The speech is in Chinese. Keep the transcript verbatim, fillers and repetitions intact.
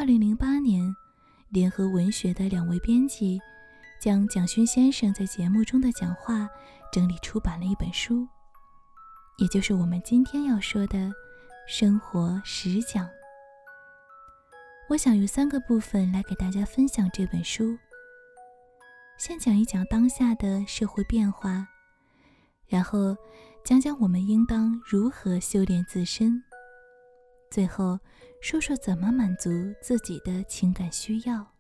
二零零八年，联合文学的两位编辑将蒋勋先生在节目中的讲话整理出版了一本书，也就是我们今天要说的生活十讲。我想用三个部分来给大家分享这本书。先讲一讲当下的社会变化，然后讲讲我们应当如何修炼自身，最后说说怎么满足自己的情感需要。